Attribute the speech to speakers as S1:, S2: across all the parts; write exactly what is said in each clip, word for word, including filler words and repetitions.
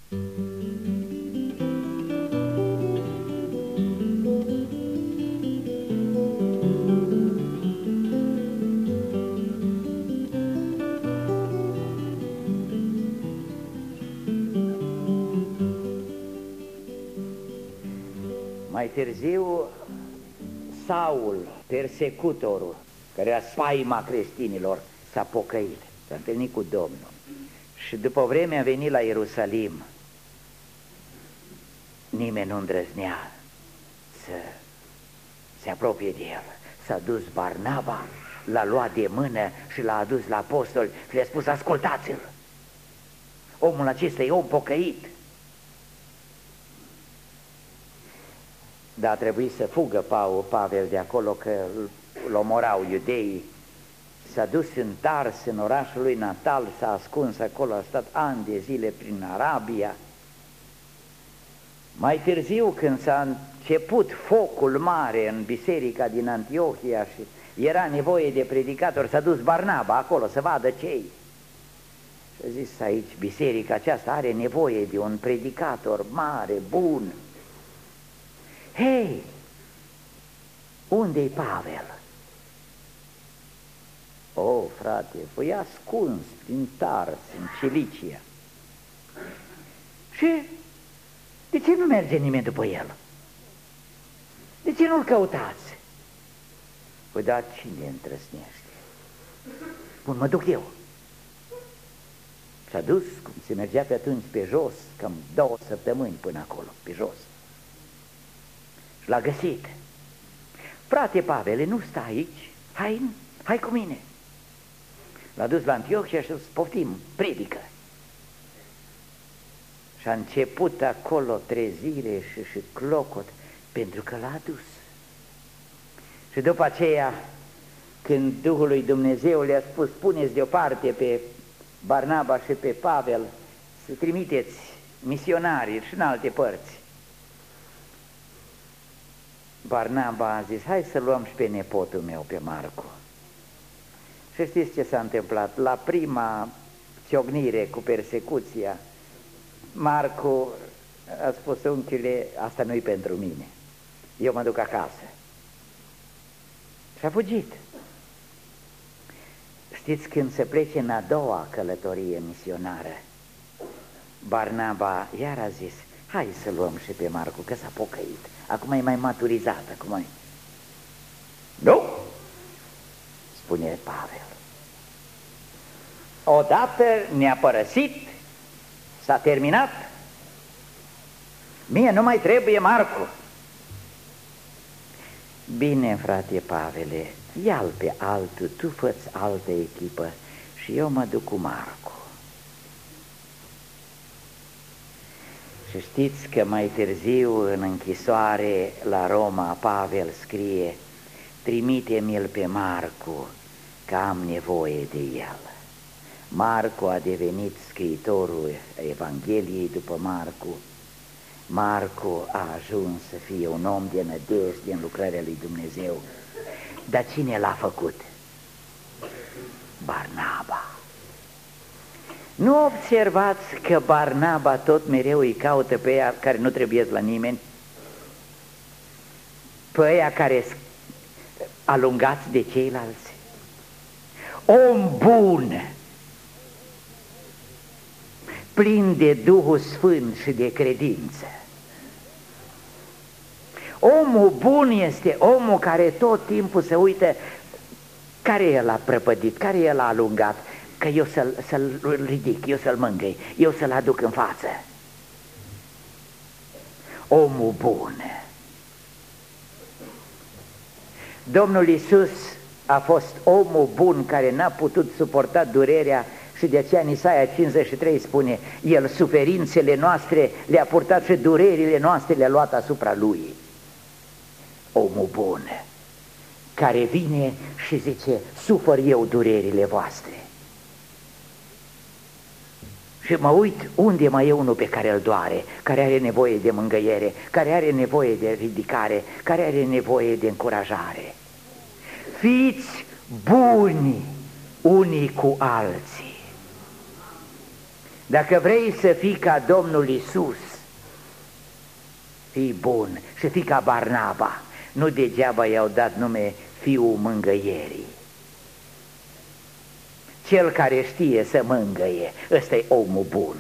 S1: Mai târziu, Saul, persecutorul, care era spaima creștinilor, s-a pocăit, s-a întâlnit cu Domnul. Și după vreme a venit la Ierusalim. Nimeni nu îndrăznea să se apropie de el. S-a dus Barnaba, l-a luat de mână și l-a adus la apostoli și le-a spus: ascultați-l, omul acesta e om pocăit. Dar a trebuit să fugă Pavel de acolo, că îl omorau iudeii. S-a dus în Tars, în orașul lui natal, s-a ascuns acolo, a stat ani de zile prin Arabia. Mai târziu, când s-a început focul mare în biserica din Antiohia și era nevoie de predicator, s-a dus Barnaba acolo să vadă ce-i. Și a zis: aici biserica aceasta are nevoie de un predicator mare, bun. Hei, unde-i Pavel? O, frate, foi ascuns prin Tars, în Cilicia. Și de ce nu merge nimeni după el? De ce nu-l căutați? Păi, da, cine întrăsnește? Bun, mă duc eu. S-a dus, cum se mergea pe atunci, pe jos, cam două săptămâni până acolo, pe jos. Și l-a găsit. Frate Pavele, nu sta aici, hai, hai cu mine. L-a dus la Antiohia și a zis: poftim, predică. Și a început acolo trezire și, și clocot, pentru că l-a dus. Și după aceea, când Duhul lui Dumnezeu le-a spus: puneți deoparte pe Barnaba și pe Pavel, să trimiteți misionarii și în alte părți, Barnaba a zis: hai să luăm și pe nepotul meu, pe Marcu. Și știți ce s-a întâmplat? La prima ciocnire cu persecuția, Marcu a spus: unchiule, asta nu-i pentru mine, eu mă duc acasă. Și a fugit. Știți, când se plece în a doua călătorie misionară, Barnaba iar a zis: hai să luăm și pe Marcu, că s-a pocăit, acum e mai maturizat, acum e... Nu, spune Pavel, odată ne-a părăsit, s-a terminat, mie nu mai trebuie Marcu. Bine, frate Pavele, ia-l pe altul, tu fă-ți altă echipă și eu mă duc cu Marcu. Și știți că mai târziu, în închisoare la Roma, Pavel scrie: trimite-mi-l pe Marcu, că am nevoie de el. Marcu a devenit scriitorul Evangheliei după Marcu. Marcu a ajuns să fie un om de nădejde în lucrarea lui Dumnezeu. Dar cine l-a făcut? Barnaba. Nu observați că Barnaba tot mereu îi caută pe ăia care nu trebuie la nimeni, pe ăia care sunt alungați de ceilalți? Om bun, plin de Duhul Sfânt și de credință. Omul bun este omul care tot timpul se uită care e l-a prăpădit, care e l-a alungat, că eu să-l să-l ridic, eu să-l mângâi, eu să-l aduc în față. Omul bun. Domnul Iisus a fost omul bun care n-a putut suporta durerea și de aceea în Isaia cincizeci și trei spune: El suferințele noastre le-a purtat și durerile noastre le-a luat asupra Lui. Omul bun care vine și zice: sufăr eu durerile voastre. Și mă uit unde mai e unul pe care îl doare, care are nevoie de mângâiere, care are nevoie de ridicare, care are nevoie de încurajare. Fiți buni unii cu alții. Dacă vrei să fii ca Domnul Iisus, fii bun și fii ca Barnaba. Nu degeaba i-au dat nume Fiul Mângăierii. Cel care știe să mângăie, ăsta e omul bun.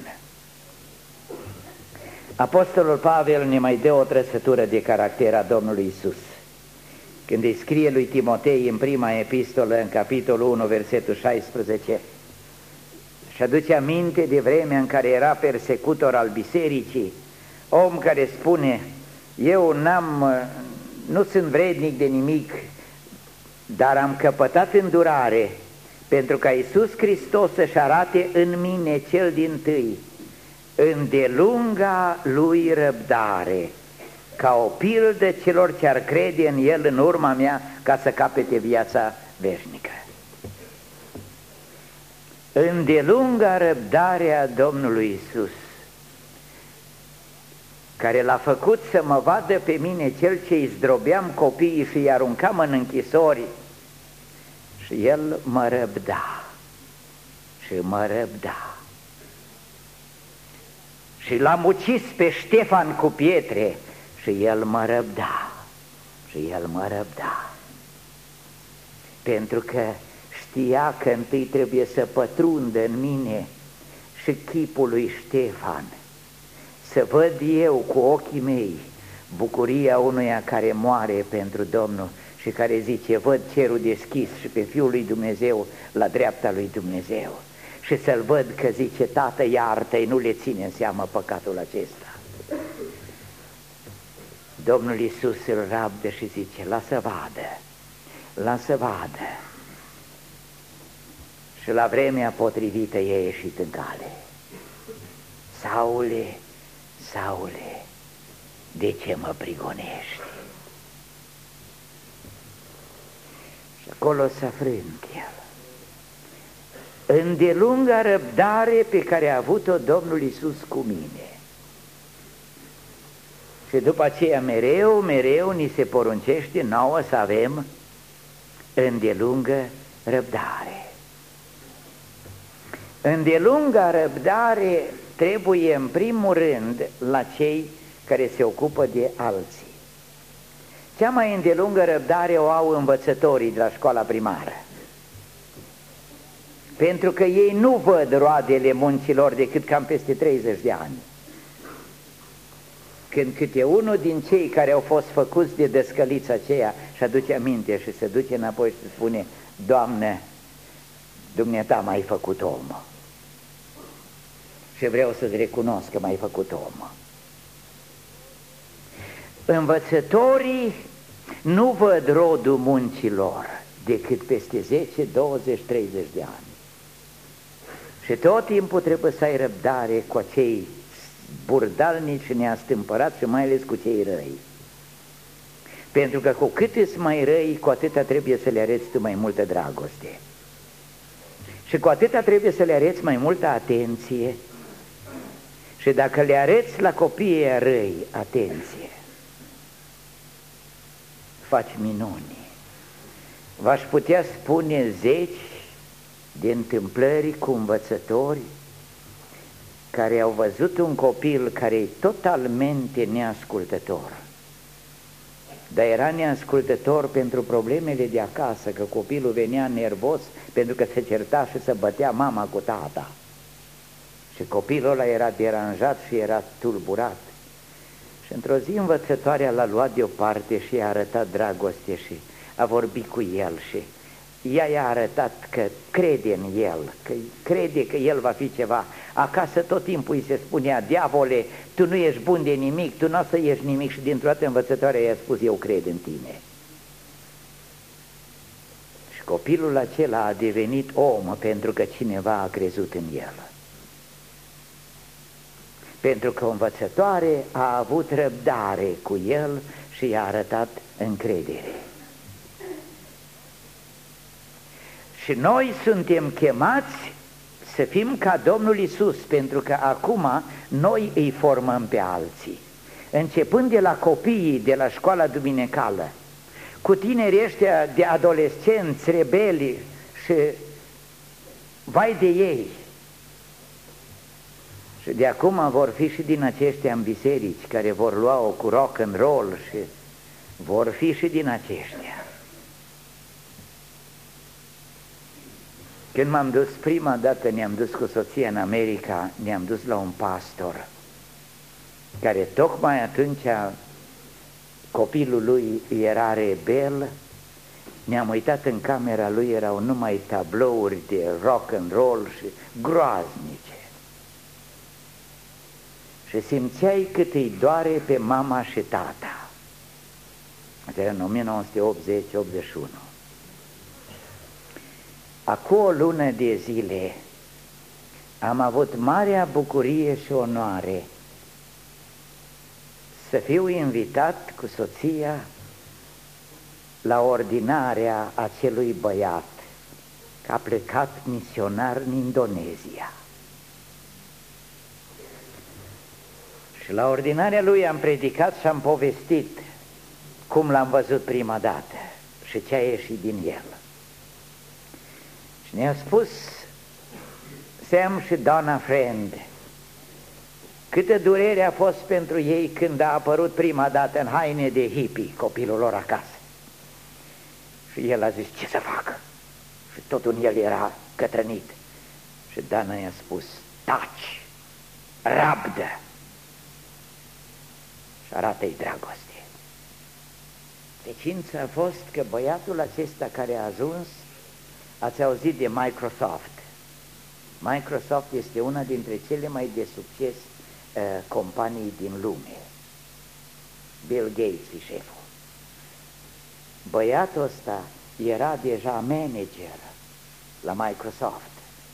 S1: Apostolul Pavel ne mai dă o trăsătură de caracter a Domnului Iisus. Când îi scrie lui Timotei în prima epistolă, în capitolul unu, versetul șaisprezece, și aduce aminte de vremea în care era persecutor al bisericii, om care spune, eu n-am, nu sunt vrednic de nimic, dar am căpătat îndurare pentru ca Iisus Hristos să-și arate în mine cel dintâi îndelunga lui răbdare, ca o pildă celor ce ar crede în El în urma mea, ca să capete viața veșnică. Îndelunga răbdarea Domnului Iisus, care l-a făcut să mă vadă pe mine cel ce îi zdrobeam copiii și îi aruncam în închisori, și El mă răbda și mă răbda. Și l-am ucis pe Ștefan cu pietre și El mă răbda și El mă răbda. Pentru că știa că întâi trebuie să pătrundă în mine și chipul lui Ștefan, să văd eu cu ochii mei bucuria unuia care moare pentru Domnul și care zice, văd cerul deschis și pe Fiul lui Dumnezeu la dreapta lui Dumnezeu, și să-l văd că zice, Tată, iartă-i, nu le ține în seamă păcatul acesta. Domnul Iisus îl rabdă și zice, lasă vadă, lasă vadă. Și la vremea potrivită e ieșit în cale. Saule, Saule, de ce mă prigonești? Și acolo s-a frânt el. Îndelunga răbdare pe care a avut-o Domnul Iisus cu mine. Și după aceea mereu, mereu ni se poruncește nouă să avem îndelungă răbdare. Îndelunga răbdare trebuie în primul rând la cei care se ocupă de alții. Cea mai îndelungă răbdare o au învățătorii de la școala primară, pentru că ei nu văd roadele muncilor decât cam peste treizeci de ani. Când câte unul din cei care au fost făcuți de dăscălița aceea și aduce aminte și se duce înapoi și spune, Doamne, dumneata m-ai făcut om și vreau să-ți recunosc că m-ai făcut om. Învățătorii nu văd rodul muncilor decât peste zece, douăzeci, treizeci de ani. Și tot timpul trebuie să ai răbdare cu acei burdalnici și neastâmpărați și mai ales cu cei răi. Pentru că cu cât îți mai răi, cu atâta trebuie să le arăți tu mai multă dragoste. Și cu atâta trebuie să le arăți mai multă atenție. Și dacă le arăți la copiii răi atenție, faci minuni. V-aș putea spune zeci de întâmplări cu învățători care au văzut un copil care e totalmente neascultător, dar era neascultător pentru problemele de acasă, că copilul venea nervos pentru că se certa și se bătea mama cu tata. Și copilul ăla era deranjat și era tulburat. Și într-o zi învățătoarea l-a luat deoparte și i-a arătat dragoste și a vorbit cu el și ea i-a arătat că crede în el, că crede că el va fi ceva. Acasă tot timpul îi se spunea, diavole, tu nu ești bun de nimic, tu nu o să ieși nimic, și dintr-o dată învățătoarea i-a spus, eu cred în tine. Și copilul acela a devenit om pentru că cineva a crezut în el. Pentru că o învățătoare a avut răbdare cu el și i-a arătat încredere. Și noi suntem chemați să fim ca Domnul Iisus, pentru că acum noi îi formăm pe alții. Începând de la copiii de la școala duminicală, cu tinerii ăștia de adolescenți, rebeli și vai de ei. Și de acum vor fi și din aceștia în biserici care vor lua-o cu rock and roll și vor fi și din aceștia. Când m-am dus prima dată, ne-am dus cu soția în America, ne-am dus la un pastor care tocmai atunci copilul lui era rebel. Ne-am uitat în camera lui, erau numai tablouri de rock and roll și groaznice. Și simțeai cât îi doare pe mama și tata. Asta era în o mie nouă sute optzeci optzeci și unu. Acum o lună de zile am avut marea bucurie și onoare să fiu invitat cu soția la ordinarea acelui băiat, că a plecat misionar în Indonezia. Și la ordinarea lui am predicat și am povestit cum l-am văzut prima dată și ce a ieșit din el. Și ne-a spus Sam și Donna Friend câtă durere a fost pentru ei când a apărut prima dată în haine de hippie copilul lor acasă. Și el a zis, ce să fac? Și totul în el era cătrănit. Și Dana i-a spus, taci, rabdă și arată-i dragoste. Secința a fost că băiatul acesta care a ajuns, ați auzit de Microsoft. Microsoft este una dintre cele mai de succes uh, companii din lume. Bill Gates e șeful. Băiatul ăsta era deja manager la Microsoft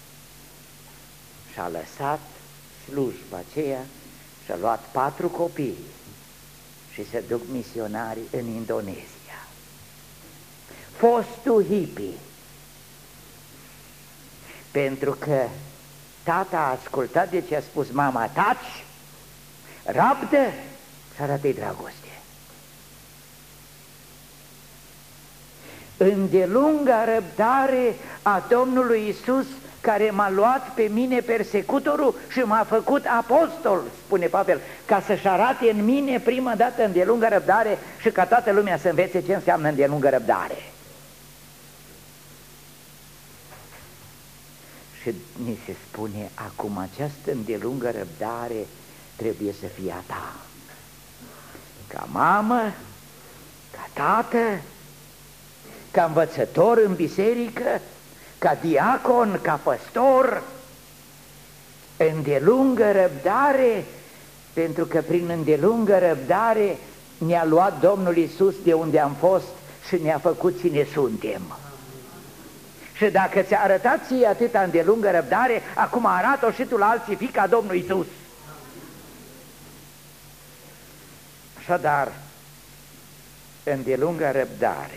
S1: și a lăsat slujba aceea și a luat patru copii și se duc misionari în Indonezia. Fostul hippie, pentru că tata a ascultat de ce a spus mama, taci, rabdă și arată-i dragoste. Îndelunga răbdare a Domnului Iisus, care m-a luat pe mine persecutorul și m-a făcut apostol, spune Pavel, ca să-și arate în mine prima dată îndelungă răbdare și ca toată lumea să învețe ce înseamnă îndelungă răbdare. Și ni se spune acum, această îndelungă răbdare trebuie să fie a ta. Ca mamă, ca tată, ca învățător în biserică, ca diacon, ca păstor, îndelungă răbdare, pentru că prin îndelungă răbdare ne-a luat Domnul Iisus de unde am fost și ne-a făcut cine suntem. Și dacă ți-a arătat ție atâta îndelungă răbdare, acum arată-o și tu la alții, fii ca Domnul Iisus. Așadar, îndelungă răbdare.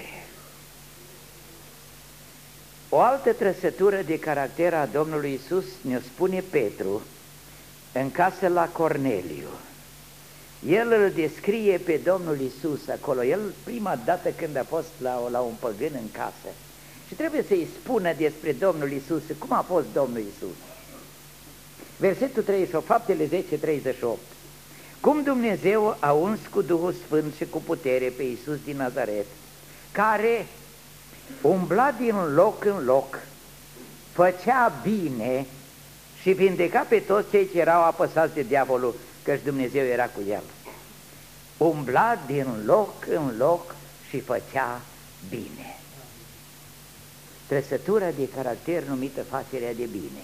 S1: O altă trăsătură de caracter a Domnului Iisus ne spune Petru în casă la Corneliu. El îl descrie pe Domnul Iisus acolo, el prima dată când a fost la, la un păgân în casă și trebuie să-i spună despre Domnul Iisus, cum a fost Domnul Iisus. Versetul treizeci și opt, Faptele zece, treizeci și opt. Cum Dumnezeu a uns cu Duhul Sfânt și cu putere pe Iisus din Nazaret, care umbla din loc în loc, făcea bine și vindeca pe toți cei ce erau apăsați de diavolul, căci Dumnezeu era cu el. Umbla din loc în loc și făcea bine. Trăsătura de caracter numită facerea de bine.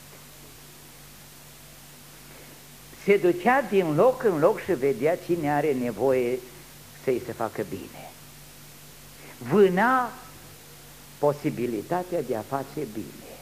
S1: Se ducea din loc în loc și vedea cine are nevoie să-i se facă bine. Vâna posibilitatea de a face bine.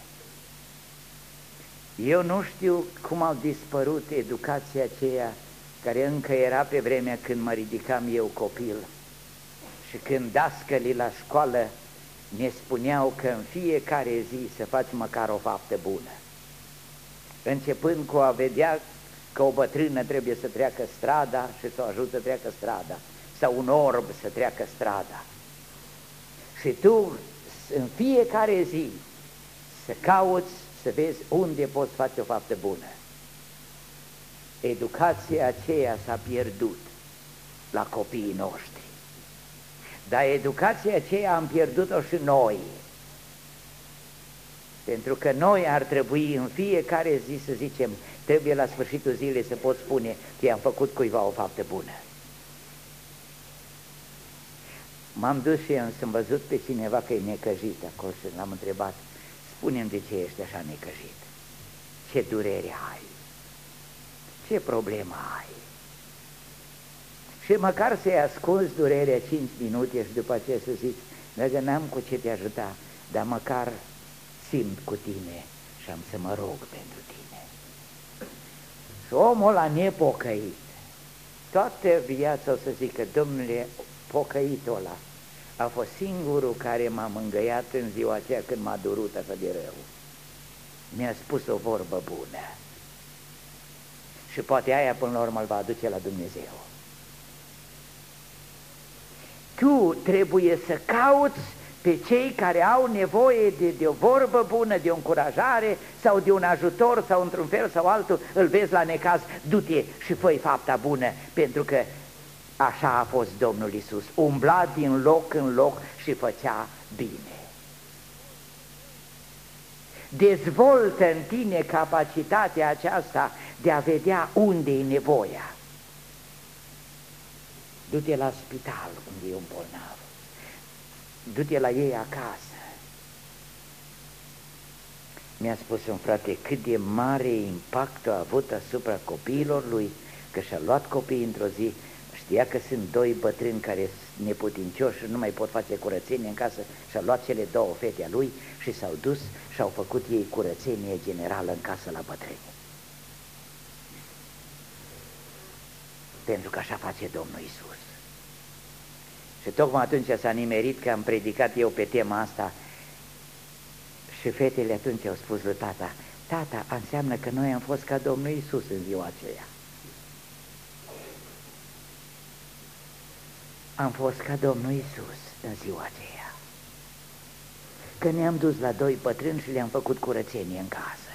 S1: Eu nu știu cum au dispărut educația aceea care încă era pe vremea când mă ridicam eu copil și când dascălii la școală ne spuneau că în fiecare zi să faci măcar o faptă bună. Începând cu a vedea că o bătrână trebuie să treacă strada și să o ajută să treacă strada, sau un orb să treacă strada. Și tu în fiecare zi să cauți, să vezi unde poți face o faptă bună. educația aceea s-a pierdut la copiii noștri, dar educația aceea am pierdut-o și noi, pentru că noi ar trebui în fiecare zi să zicem, trebuie la sfârșitul zilei să pot spune că i-am făcut cuiva o faptă bună. M-am dus și am văzut pe cineva că e necăjit acolo și l-am întrebat, spune-mi de ce ești așa necăjit, ce durere ai, ce problemă ai. Și măcar să-i ascunzi durerea cinci minute și după aceea să zici, dacă n-am cu ce te ajuta, dar măcar simt cu tine și am să mă rog pentru tine. Și omul ăla nepocăit, toată viața o să zică, Domnule, pocăitul ăla a fost singurul care m-a mângâiat în ziua aceea când m-a durut așa de rău. Mi-a spus o vorbă bună. Și poate aia până la urmă îl va aduce la Dumnezeu. Tu trebuie să cauți pe cei care au nevoie de, de o vorbă bună, de o încurajare sau de un ajutor sau într-un fel sau altul, îl vezi la necaz, du-te și fă-i fapta bună, pentru că așa a fost Domnul Iisus, umbla din loc în loc și făcea bine. Dezvoltă în tine capacitatea aceasta de a vedea unde e nevoia. Du-te la spital unde e un bolnav, du-te la ei acasă. Mi-a spus un frate cât de mare impact a avut asupra copiilor lui, că și-a luat copiii într-o zi, știa că sunt doi bătrâni care sunt neputincioși și nu mai pot face curățenie în casă, și-a luat cele două fete a lui și s-au dus și au făcut ei curățenie generală în casă la bătrâni. Pentru că așa face Domnul Iisus. Și tocmai atunci s-a nimerit că am predicat eu pe tema asta și fetele atunci au spus lui tata, tata, înseamnă că noi am fost ca Domnul Iisus în ziua aceea. Am fost ca Domnul Iisus în ziua aceea, că ne-am dus la doi bătrâni și le-am făcut curățenie în casă.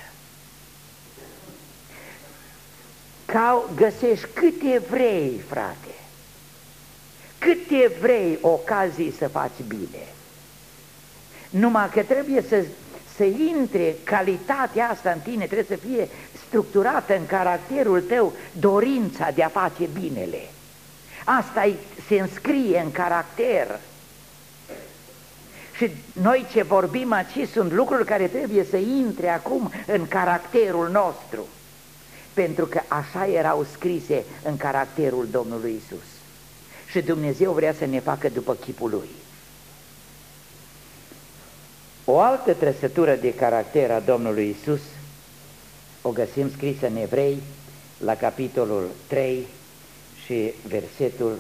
S1: Ca găsești câte vrei, frate, câte vrei ocazii să faci bine, numai că trebuie să, să intre calitatea asta în tine, trebuie să fie structurată în caracterul tău dorința de a face binele. Asta se înscrie în caracter. Și noi ce vorbim aici sunt lucruri care trebuie să intre acum în caracterul nostru, pentru că așa erau scrise în caracterul Domnului Iisus. Și Dumnezeu vrea să ne facă după chipul Lui. O altă trăsătură de caracter a Domnului Iisus o găsim scrisă în Evrei, la capitolul trei și versetul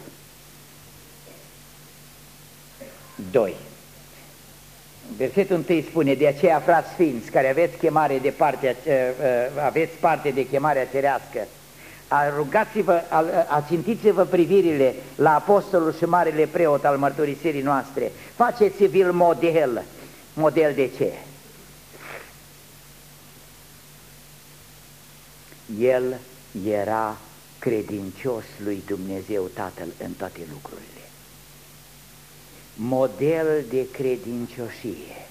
S1: doi. Versetul întâi spune, de aceea, frați sfinți, care aveți, chemare de parte, aveți parte de chemarea cerească, rugați-vă, ațintiți-vă privirile la apostolul și marele preot al mărturisirii noastre, faceți-vi-l model. Model de ce? El era credincios lui Dumnezeu Tatăl în toate lucrurile. Model de credincioșie.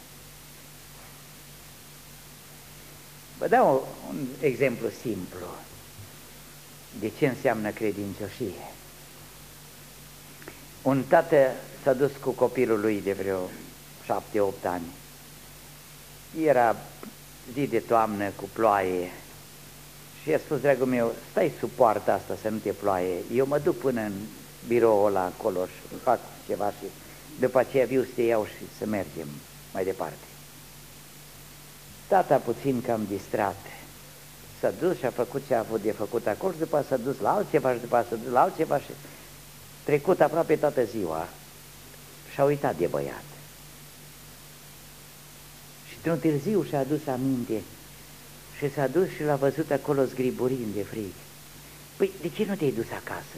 S1: Vă dau un exemplu simplu de ce înseamnă credincioșie. Un tată s-a dus cu copilul lui de vreo șapte, opt ani. Era zi de toamnă cu ploaie și i-a spus, dragul meu, stai sub poarta asta să nu te ploaie, eu mă duc până în biroul ăla acolo și fac ceva și după aceea viu să te iau și să mergem mai departe. Tata puțin cam distrat s-a dus și a făcut ce a avut de făcut acolo și după s-a dus la altceva și după s-a dus la altceva și trecut aproape toată ziua și-a uitat de băiat. Și într-un târziu și-a adus aminte și s-a dus și l-a văzut acolo zgriburind de frig. Păi, de ce nu te-ai dus acasă?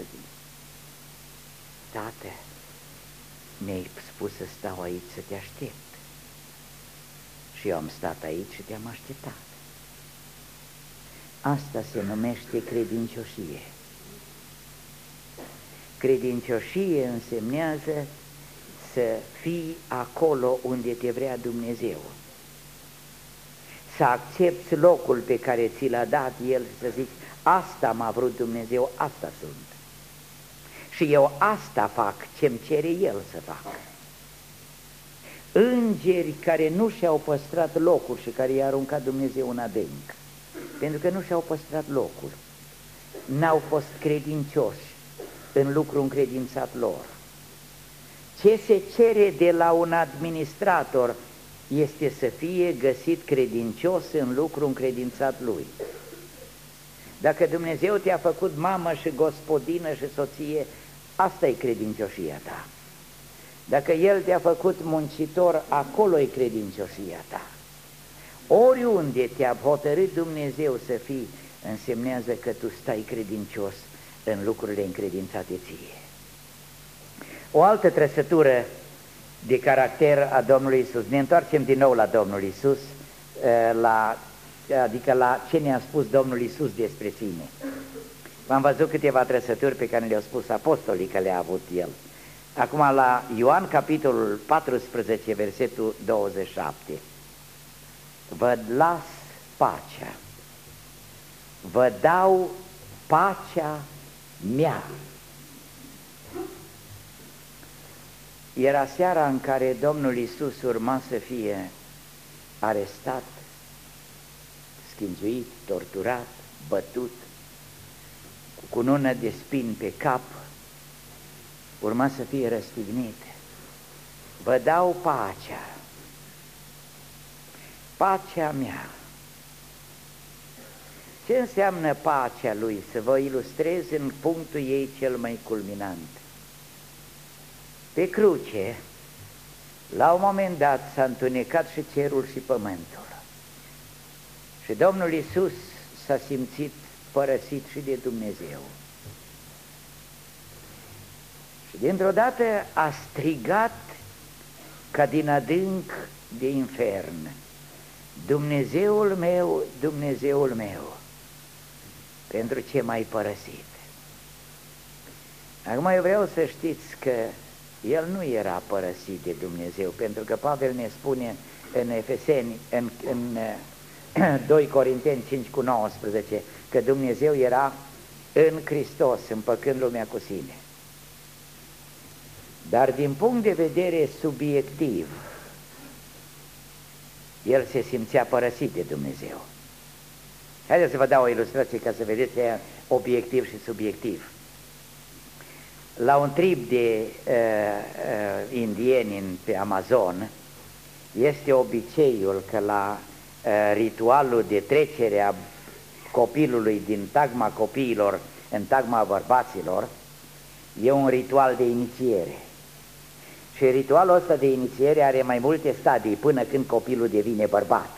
S1: Tată, mi-ai spus să stau aici să te aștept. Și eu am stat aici și te-am așteptat. Asta se numește credincioșie. Credincioșie însemnează să fii acolo unde te vrea Dumnezeu, să accepți locul pe care ți l-a dat El și să zici, asta m-a vrut Dumnezeu, asta sunt. Și eu asta fac ce-mi cere El să fac. Îngeri care nu și-au păstrat locul și care i-a aruncat Dumnezeu în adânc, pentru că nu și-au păstrat locul, n-au fost credincioși în lucru încredințat lor. Ce se cere de la un administrator este să fie găsit credincios în lucru încredințat lui. Dacă Dumnezeu te-a făcut mamă și gospodină și soție, asta e credincioșia ta. Dacă El te-a făcut muncitor, acolo e credincioșia ta. Oriunde te-a hotărât Dumnezeu să fii, însemnează că tu stai credincios în lucrurile încredințate ție. O altă trăsătură de caracter a Domnului Iisus, ne întoarcem din nou la Domnul Iisus, la, adică la ce ne-a spus Domnul Iisus despre sine. V-am văzut câteva trăsături pe care le-au spus apostolii că le-a avut El. Acum la Ioan, capitolul paisprezece, versetul douăzeci și șapte. Vă las pacea, vă dau pacea mea. Era seara în care Domnul Iisus urma să fie arestat, schingiuit, torturat, bătut, cu cunună de spini pe cap, urma să fie răstignit. Vă dau pacea, pacea mea. Ce înseamnă pacea Lui? Să vă ilustrez în punctul ei cel mai culminant. Pe cruce, la un moment dat, s-a întunecat și cerul și pământul. Și Domnul Iisus s-a simțit părăsit și de Dumnezeu. Și dintr-o dată a strigat ca din adânc de infern: Dumnezeul meu, Dumnezeul meu, pentru ce m-ai părăsit? Acum eu vreau să știți că El nu era părăsit de Dumnezeu, pentru că Pavel ne spune în Efeseni, în, în doi Corinteni cinci cu nouăsprezece, că Dumnezeu era în Hristos, împăcând lumea cu sine. Dar din punct de vedere subiectiv, El se simțea părăsit de Dumnezeu. Haideți să vă dau o ilustrație ca să vedeți obiectiv și subiectiv. La un trib de uh, uh, indieni în, pe Amazon este obiceiul că la uh, ritualul de trecere a copilului din tagma copiilor în tagma bărbaților e un ritual de inițiere. Și ritualul ăsta de inițiere are mai multe stadii până când copilul devine bărbat.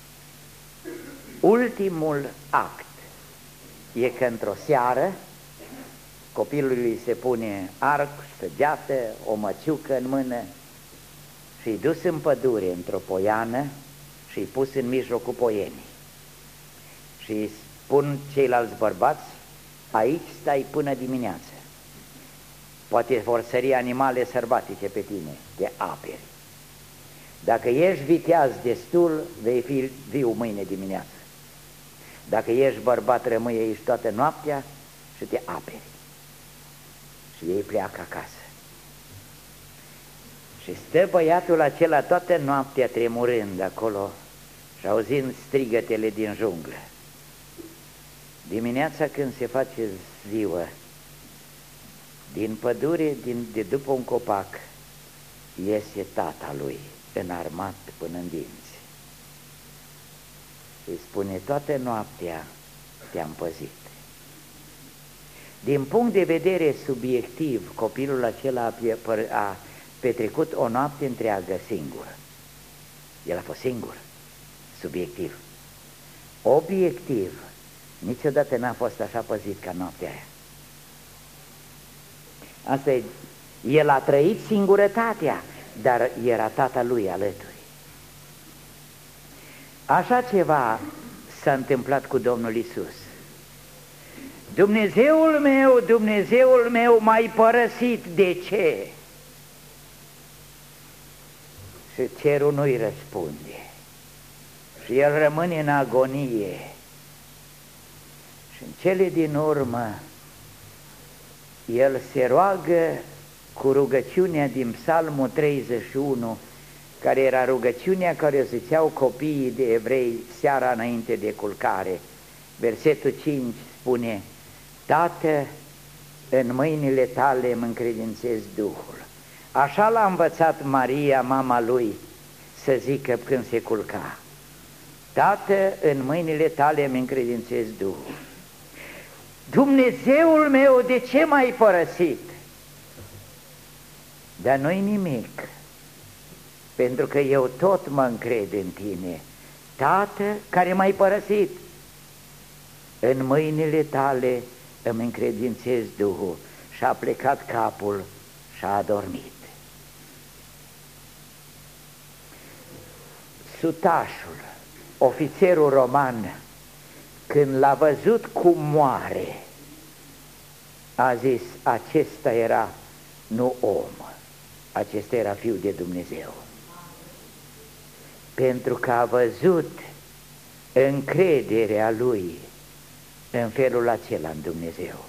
S1: Ultimul act e că într-o seară copilului se pune arc, săgeată, o măciucă în mână și-i dus în pădure, într-o poiană, și-i pus în mijlocul poienii. Și spun ceilalți bărbați: aici stai până dimineață. Poate vor sări animale sărbatice pe tine, te aperi. Dacă ești viteaz destul, vei fi viu mâine dimineață. Dacă ești bărbat, rămâi aici toată noaptea și te aperi. Și ei pleacă acasă. Și stă băiatul acela toată noaptea tremurând acolo și auzind strigătele din junglă. Dimineața când se face ziua, din pădure, din, de după un copac, iese tata lui, înarmat până în dinți. Îi spune: toată noaptea te-am păzit. Din punct de vedere subiectiv, copilul acela a petrecut o noapte întreagă singur. El a fost singur, subiectiv. Obiectiv, niciodată n-a fost așa păzit ca noaptea aia. Asta e, el a trăit singurătatea, dar era tata lui alături. Așa ceva s-a întâmplat cu Domnul Iisus. Dumnezeul meu, Dumnezeul meu, m-ai părăsit, de ce? Și cerul nu-i răspunde. Și el rămâne în agonie. Și în cele din urmă, el se roagă cu rugăciunea din Psalmul treizeci și unu, care era rugăciunea care o ziceau copiii de evrei seara înainte de culcare. Versetul cinci spune: Tată, în mâinile tale mă încredințez Duhul. Așa l-a învățat Maria, mama lui, să zică când se culca: Tată, în mâinile tale mă încredințez Duhul. Dumnezeul meu, de ce m-ai părăsit? Dar nu-i nimic, pentru că eu tot mă încred în tine. Tată, care m-ai părăsit, în mâinile tale îmi încredințez Duhul. Și-a plecat capul și a adormit. Sutașul, ofițerul roman, când l-a văzut cum moare, a zis: acesta era nu om, acesta era Fiul de Dumnezeu. Pentru că a văzut încrederea lui în felul acela în Dumnezeu.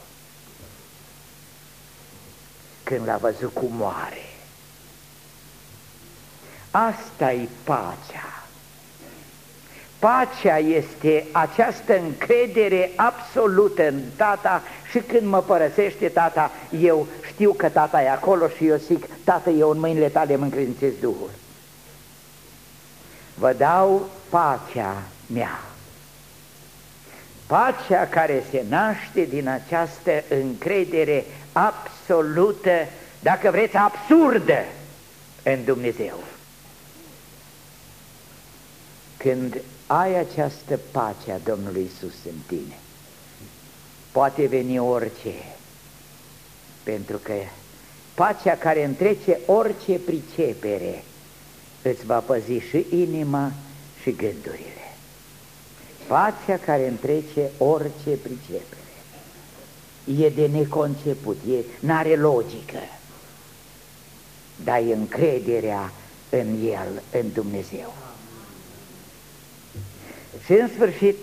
S1: Când l-a văzut cum moare. Asta-i pacea. Pacea este această încredere absolută în Tata și când mă părăsește Tata, eu știu că Tata e acolo și eu zic: Tată, eu în mâinile tale mă încredințez Duhul. Vă dau pacea mea. Pacea care se naște din această încredere absolută, dacă vreți absurdă, în Dumnezeu. Când ai această pace a Domnului Iisus în tine, poate veni orice, pentru că pacea care întrece orice pricepere îți va păzi și inima și gândurile. Pacea care întrece orice pricepere e de neconceput, e, n-are logică, dar e încrederea în El, în Dumnezeu. Și în sfârșit,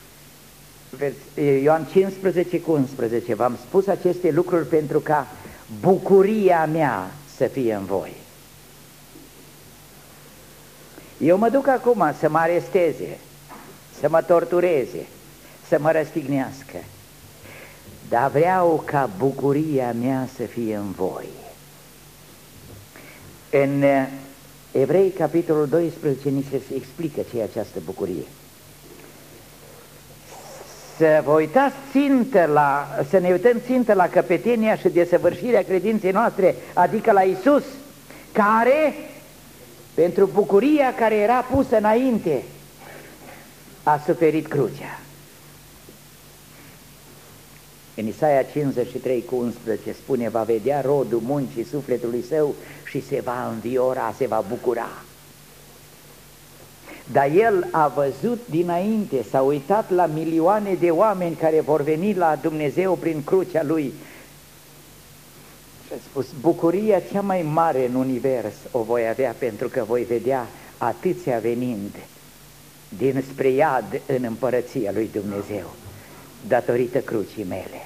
S1: Ioan cincisprezece cu unsprezece, v-am spus aceste lucruri pentru ca bucuria mea să fie în voi. Eu mă duc acum să mă aresteze, să mă tortureze, să mă răstignească, dar vreau ca bucuria mea să fie în voi. În Evrei, capitolul doisprezece, ni se explică ce e această bucurie. Să vă uitați țintă la, să ne uităm țintă la căpetenia și desăvârșirea credinței noastre, adică la Iisus, care, pentru bucuria care era pusă înainte, a suferit crucea. În Isaia cincizeci și trei cu unsprezece spune: va vedea rodul muncii sufletului său și se va înviora, se va bucura. Dar el a văzut dinainte, s-a uitat la milioane de oameni care vor veni la Dumnezeu prin crucea lui și a spus: bucuria cea mai mare în univers o voi avea, pentru că voi vedea atâția venind dinspre iad în împărăția lui Dumnezeu, datorită crucii mele.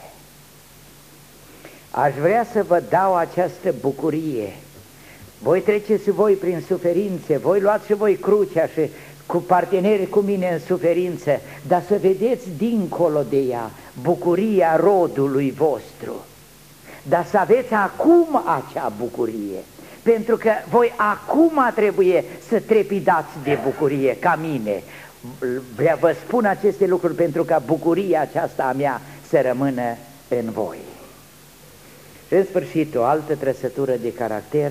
S1: Aș vrea să vă dau această bucurie. Voi treceți voi prin suferințe, voi luați și voi crucea și cu parteneri cu mine în suferință, dar să vedeți dincolo de ea bucuria rodului vostru. Dar să aveți acum acea bucurie, pentru că voi acum trebuie să trepidați de bucurie, ca mine. Vă spun aceste lucruri pentru ca bucuria aceasta a mea să rămână în voi. Și în sfârșit, o altă trăsătură de caracter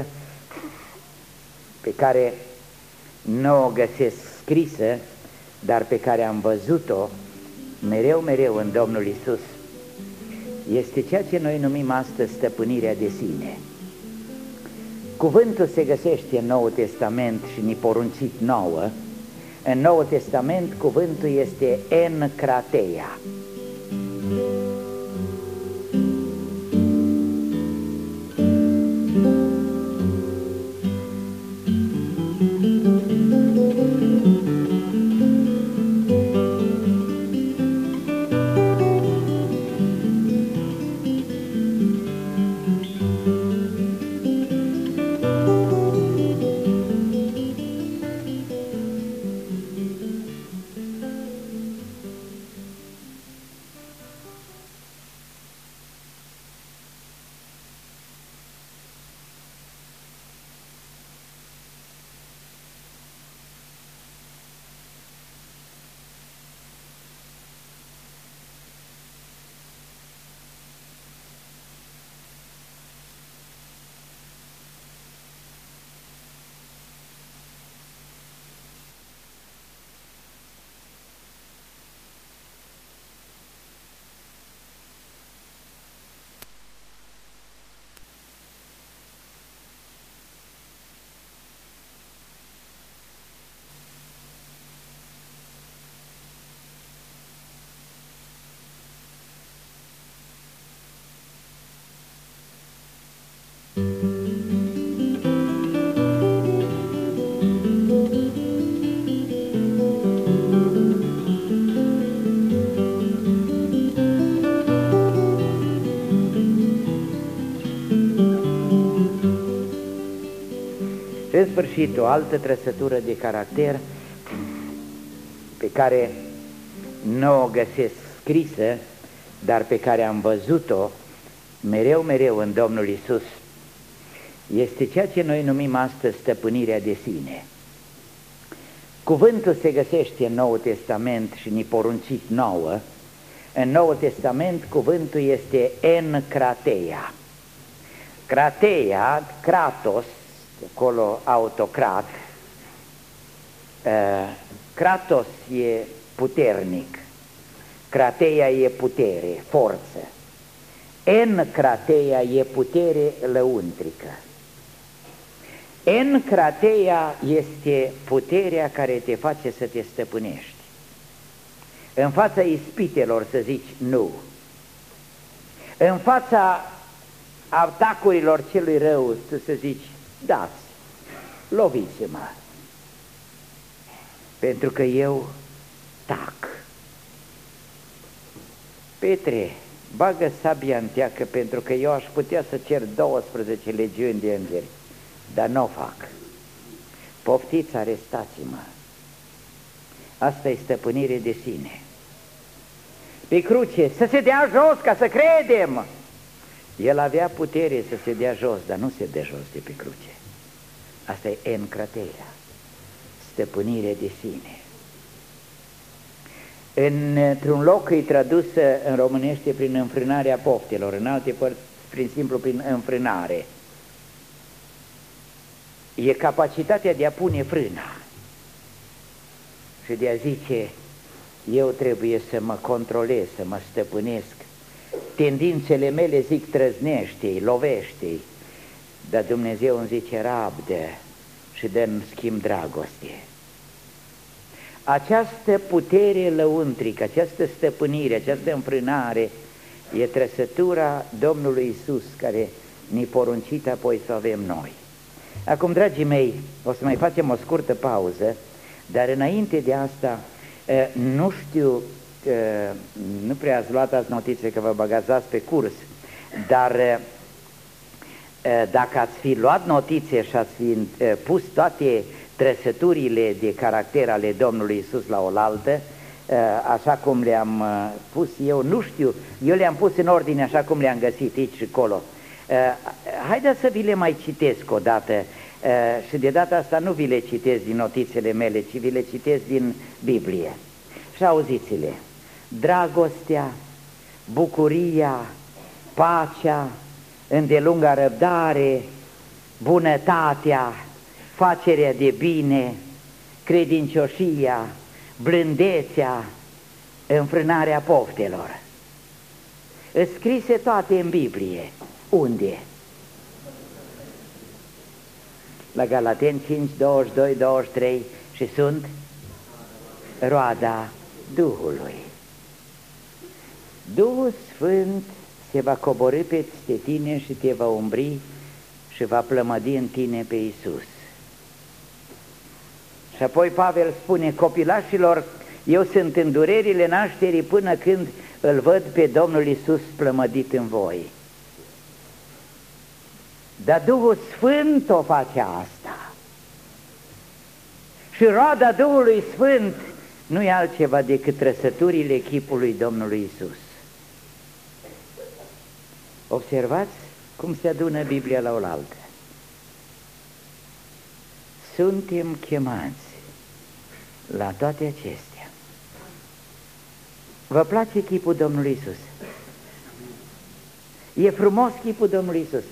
S1: pe care nu o găsesc scrisă, dar pe care am văzut-o mereu, mereu în Domnul Iisus, este ceea ce noi numim astăzi stăpânirea de sine. Cuvântul se găsește în Noul Testament și ni poruncit nouă, În Noul Testament cuvântul este enkrateia. În sfârșit, o altă trăsătură de caracter pe care nu o găsesc scrisă, dar pe care am văzut-o mereu, mereu în Domnul Iisus, este ceea ce noi numim astăzi stăpânirea de sine. Cuvântul se găsește în Noul Testament și ni poruncit nouă. În Noul Testament cuvântul este enkrateia. Krateia, kratos, acolo autocrat, kratos e puternic, krateia e putere, forță, enkrateia e putere lăuntrică. Enkrateia este puterea care te face să te stăpânești. În fața ispitelor să zici nu. În fața atacurilor celui rău tu să zici dați, loviți-mă, pentru că eu tac. Petre, bagă sabia în teacă, pentru că eu aș putea să cer douăsprezece legiuni de îngeri, dar nu o fac. Poftiți, arestați-mă. Asta e stăpânire de sine. Pe cruce, să se dea jos ca să credem. El avea putere să se dea jos, dar nu se dea jos de pe cruce. Asta e enkrateia, stăpânire de sine. Într-un loc e tradusă în românește prin înfrânarea poftelor, în alte părți prin simplu prin înfrânare. E capacitatea de a pune frâna și de a zice, eu trebuie să mă controlez, să mă stăpânesc. Tendințele mele zic trăznește-i, lovește-i, dar Dumnezeu îmi zice rabdă și dă în schimb dragoste. Această putere lăuntrică, această stăpânire, această înfrânare e trăsătura Domnului Iisus care ne-a poruncit apoi să avem noi. Acum, dragii mei, o să mai facem o scurtă pauză, dar înainte de asta, nu știu, nu prea ați luat azi notițe că vă bagazați pe curs, dar dacă ați fi luat notițe și ați fi pus toate trăsăturile de caracter ale Domnului Iisus la oaltă, așa cum le-am pus eu, nu știu, eu le-am pus în ordine așa cum le-am găsit aici și acolo. Haideți să vi le mai citesc o dată și de data asta nu vi le citesc din notițele mele, ci vi le citesc din Biblie. Și auziți-le: dragostea, bucuria, pacea, îndelunga răbdare, bunătatea, facerea de bine, credincioșia, blândețea, înfrânarea poftelor. Îs scrise toate în Biblie. Unde? La Galateni cinci, douăzeci și doi, douăzeci și trei și sunt roada Duhului. Duhul Sfânt se va coborî peste tine și te va umbri și va plămădi în tine pe Iisus. Și apoi Pavel spune, copilașilor, eu sunt în durerile nașterii până când îl văd pe Domnul Iisus plămădit în voi. Dar Duhul Sfânt o face asta. Și roada Duhului Sfânt nu e altceva decât trăsăturile chipului Domnului Iisus. Observați cum se adună Biblia la oaltă. Suntem chemați la toate acestea. Vă place chipul Domnului Iisus? E frumos chipul Domnului Iisus?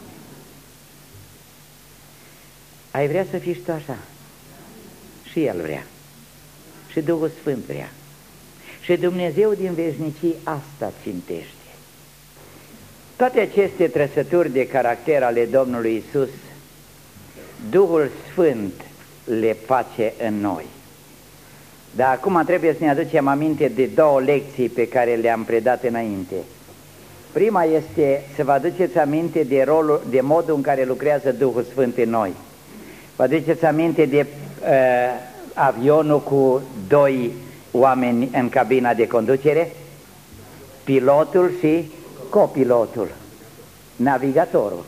S1: Ai vrea să fii și tu așa? Și El vrea. Și Duhul Sfânt vrea. Și Dumnezeu din veșnicii asta țintește. Toate aceste trăsături de caracter ale Domnului Iisus, Duhul Sfânt le face în noi. Dar acum trebuie să ne aducem aminte de două lecții pe care le-am predat înainte. Prima este să vă aduceți aminte de, rolul, de modul în care lucrează Duhul Sfânt în noi. Vă aduceți aminte de uh, avionul cu doi oameni în cabina de conducere? Pilotul și copilotul, navigatorul.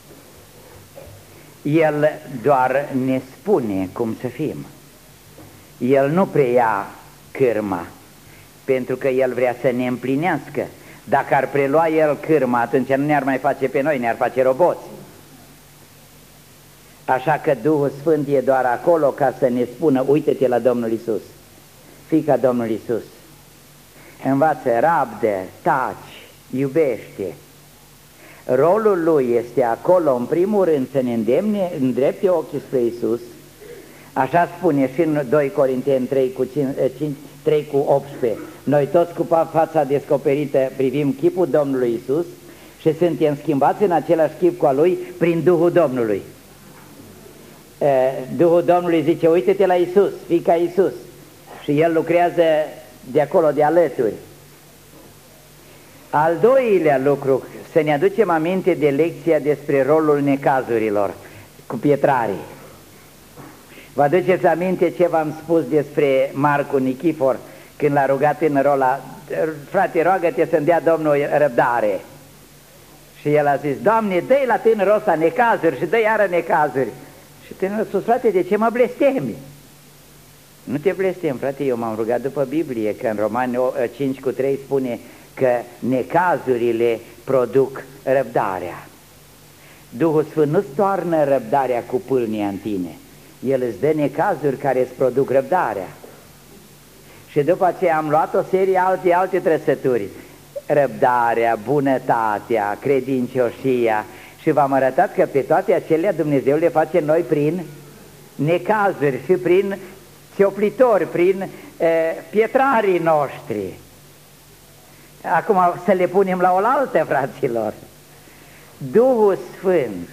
S1: El doar ne spune cum să fim. El nu preia cârma, pentru că El vrea să ne împlinească. Dacă ar prelua El cârma, atunci nu ne-ar mai face pe noi, ne-ar face roboți. Așa că Duhul Sfânt e doar acolo ca să ne spună, uite-te la Domnul Iisus, fii ca Domnul Iisus, învață, rabdă, taci, iubește. Rolul Lui este acolo, în primul rând, să ne îndemne, îndrepte ochii spre Iisus. Așa spune și în doi Corinteni trei cu, cinci, trei cu optsprezece. Noi toți cu fața descoperită privim chipul Domnului Iisus și suntem schimbați în același chip cu a Lui prin Duhul Domnului. Duhul Domnului zice, uite-te la Iisus, fii ca Iisus. Și El lucrează de acolo, de alături. Al doilea lucru, să ne aducem aminte de lecția despre rolul necazurilor cu pietrarii. Vă aduceți aminte ce v-am spus despre Marcu Nichifor când l-a rugat tânărul ăla, frate, roagă-te să-mi dea Domnul răbdare. Și el a zis, Doamne, dă-i la tânărul ăsta necazuri și dă iară necazuri. Și tânărul a spus, frate, de ce mă blestemi? Nu te blestem, frate, eu m-am rugat după Biblie, că în Romani cinci cu trei spune că necazurile produc răbdarea. Duhul Sfânt nu stoarnă răbdarea cu pâlnia în tine. El îți dă necazuri care îți produc răbdarea. Și după aceea am luat o serie alte, alte trăsături. Răbdarea, bunătatea, credincioșia. Și v-am arătat că pe toate acelea Dumnezeu le face noi prin necazuri și prin cioplitori, prin e, pietrarii noștri. Acum să le punem la oaltă, fraților. Duhul Sfânt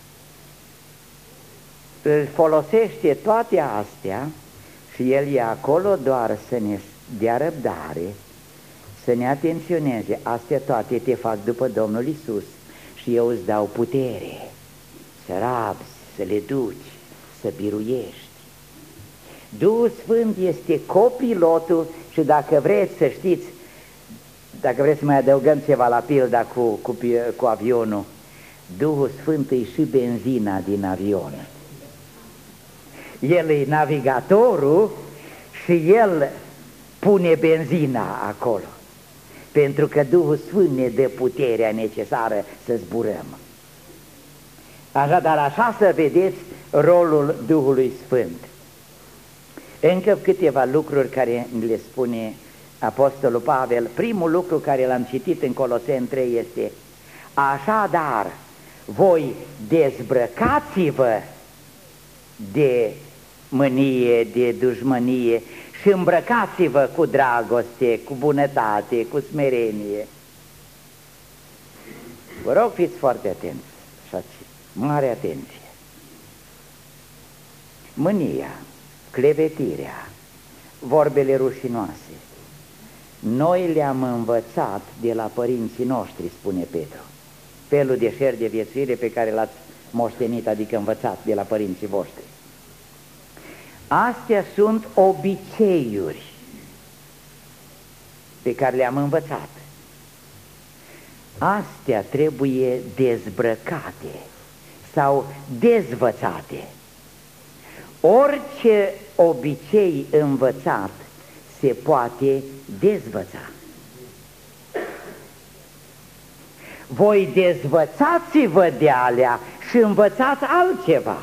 S1: îl folosește toate astea și El e acolo doar să ne dea răbdare, să ne atenționeze. Astea toate te fac după Domnul Iisus și eu îți dau putere să rabzi, să le duci, să biruiești. Duhul Sfânt este copilotul și dacă vreți să știți, dacă vreți să mai adăugăm ceva la pilda cu, cu, cu avionul, Duhul Sfânt e și benzina din avion. El e navigatorul și El pune benzina acolo, pentru că Duhul Sfânt ne dă puterea necesară să zburăm. Așadar, așa să vedeți rolul Duhului Sfânt. Încă câteva lucruri care le spune Apostolul Pavel. Primul lucru care l-am citit în Coloseni trei este: așadar, voi dezbrăcați-vă de mânie, de dușmănie și îmbrăcați-vă cu dragoste, cu bunătate, cu smerenie. Vă rog, fiți foarte atenți, mare atenție. Mânia, clevetirea, vorbele rușinoase. Noi le-am învățat de la părinții noștri, spune Petru, felul de șer de viețuire pe care l-ați moștenit, adică învățat de la părinții voștri. Astea sunt obiceiuri pe care le-am învățat. Astea trebuie dezbrăcate sau dezvățate. Orice obicei învățat se poate dezvăța. Voi dezvățați-vă de alea și învățați altceva.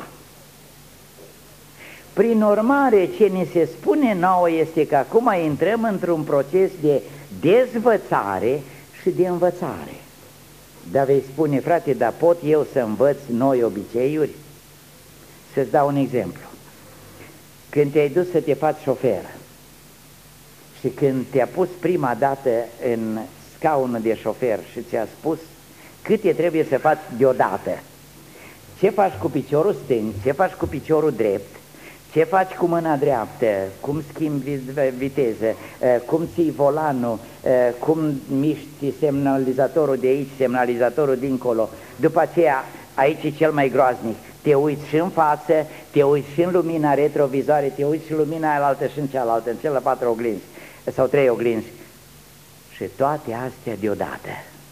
S1: Prin urmare, ce ni se spune nouă este că acum intrăm într-un proces de dezvățare și de învățare. Dar vei spune, frate, dar pot eu să învăț noi obiceiuri? Să-ți dau un exemplu. Când te-ai dus să te faci șofer și când te-a pus prima dată în scaunul de șofer și ți-a spus câte trebuie să faci deodată, ce faci cu piciorul stâng, ce faci cu piciorul drept, ce faci cu mâna dreaptă, cum schimbi viteză, cum ții volanul, cum miști semnalizatorul de aici, semnalizatorul dincolo. După aceea, aici e cel mai groaznic, te uiți și în față, te uiți și în lumina retrovizoare, te uiți și în lumina alaltă și în cealaltă, în cele patru oglinzi sau trei oglinzi. Și toate astea deodată.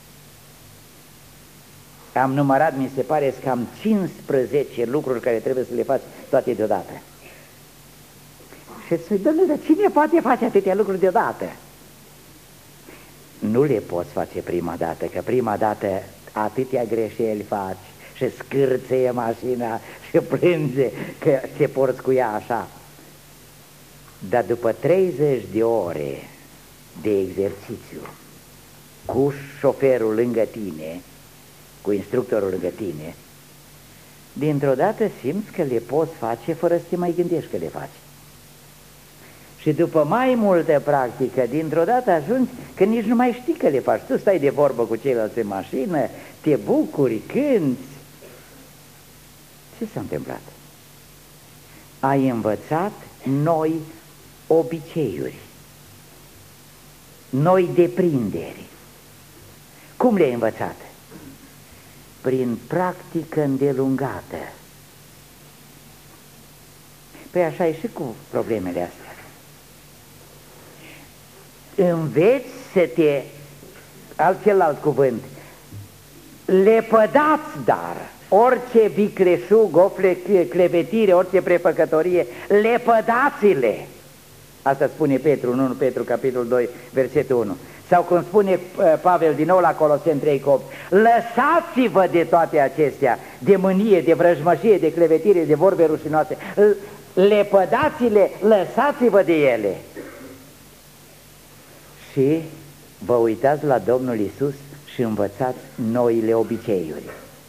S1: Am numărat, mi se pare, cam cincisprezece lucruri care trebuie să le faci toate deodată. Și îți spui, Dom'le, dar cine poate face atâtea lucruri deodată? Nu le poți face prima dată, că prima dată atâtea greșeli faci și scârțeie mașina și plânge că te porți cu ea așa. Dar după treizeci de ore de exercițiu, cu șoferul lângă tine, cu instructorul lângă tine, dintr-o dată simți că le poți face fără să te mai gândești că le faci. Și după mai multă practică, dintr-o dată ajungi că nici nu mai știi că le faci. Tu stai de vorbă cu ceilalți în mașină, te bucuri, cânti. Ce s-a întâmplat? Ai învățat noi obiceiuri, noi deprinderi. Cum le-ai învățat? Prin practică îndelungată. Păi așa e și cu problemele astea. Înveți să te, altcelălalt cuvânt, lepădați dar orice vicleșug, ofle, clevetire, orice prefăcătorie, lepădați-le. Asta spune Petru, în unu Petru, capitolul doi, versetul unu. Sau cum spune Pavel din nou la Coloseni trei opt, lăsați-vă de toate acestea, de mânie, de vrăjmășie, de clevetire, de vorbe rușinoase, lepădați-le, lăsați-vă de ele. Și vă uitați la Domnul Iisus și învățați noile obiceiuri.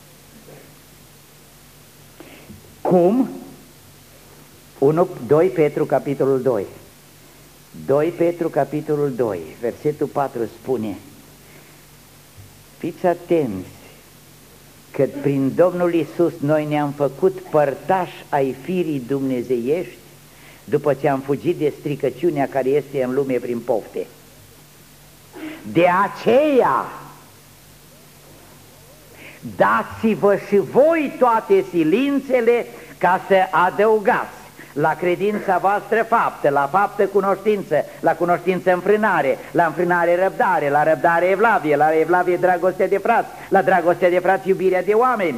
S1: Cum? unu, doi Petru, capitolul doi. doi Petru, capitolul doi, versetul patru spune: fiți atenți că prin Domnul Iisus noi ne-am făcut părtași ai firii dumnezeiești după ce am fugit de stricăciunea care este în lume prin pofte. De aceea dați-vă și voi toate silințele ca să adăugați la credința voastră faptă, la faptă cunoștință, la cunoștință înfrânare, la înfrânare răbdare, la răbdare evlavie, la evlavie dragostea de frați, la dragostea de frați iubirea de oameni.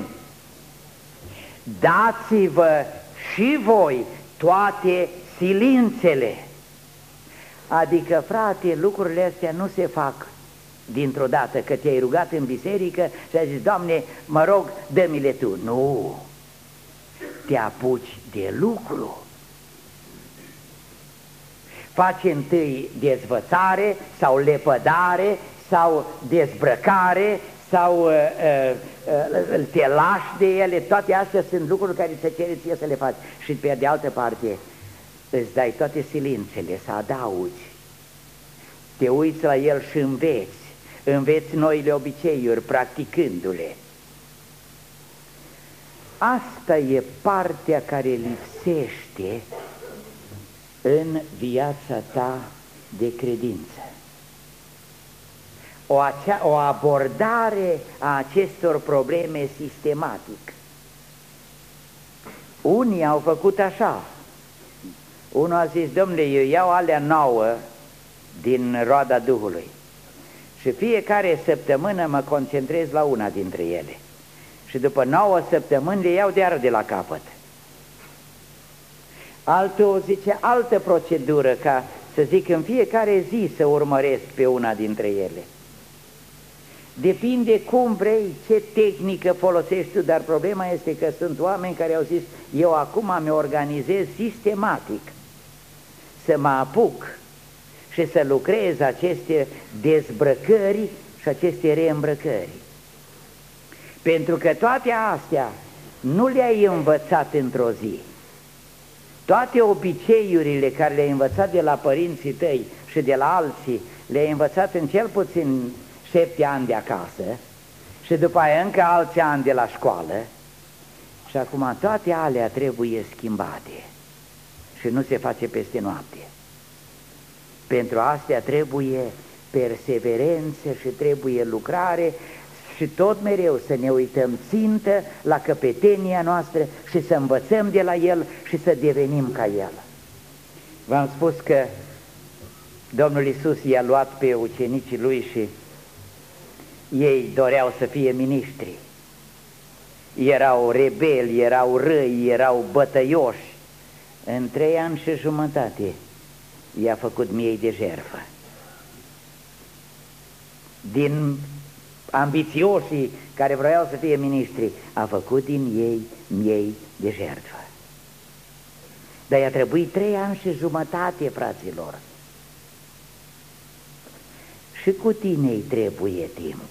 S1: Dați-vă și voi toate silințele. Adică, frate, lucrurile astea nu se fac dintr-o dată, că te-ai rugat în biserică și ai zis, Doamne, mă rog, dă-mi-le Tu. Nu, te apuci de lucru. Faci întâi dezvățare sau lepădare sau dezbrăcare sau uh, uh, te lași de ele. Toate astea sunt lucruri care se cere ție să le faci. Și pe de altă parte îți dai toate silințele să adaugi, te uiți la el și înveți, înveți noile obiceiuri practicându-le. Asta e partea care lipsește în viața ta de credință. O, acea, o abordare a acestor probleme sistematic. Unii au făcut așa. Unul a zis: domnule, eu iau alea nouă din roada Duhului și fiecare săptămână mă concentrez la una dintre ele și după nouă săptămâni le iau de-ară de la capăt. Altul zice altă procedură, ca să zic în fiecare zi să urmăresc pe una dintre ele. Depinde cum vrei, ce tehnică folosești tu, dar problema este că sunt oameni care au zis: eu acum mi organizez sistematic să mă apuc și să lucrez aceste dezbrăcări și aceste reîmbrăcări. Pentru că toate astea nu le-ai învățat într-o zi. Toate obiceiurile care le-ai învățat de la părinții tăi și de la alții, le-ai învățat în cel puțin șapte ani de acasă și după aia încă alți ani de la școală și acum toate alea trebuie schimbate și nu se face peste noapte. Pentru astea trebuie perseverență și trebuie lucrare și tot mereu să ne uităm țintă la căpetenia noastră și să învățăm de la El și să devenim ca El. V-am spus că Domnul Iisus i-a luat pe ucenicii Lui și ei doreau să fie miniștri. Erau rebeli, erau răi, erau bătăioși. În trei ani și jumătate i-a făcut miei de jertfă. Din ambițioșii care vroiau să fie miniștri, a făcut din ei miei de jertfă. Dar i-a trebuit trei ani și jumătate, fraților. Și cu tine îi trebuie timp.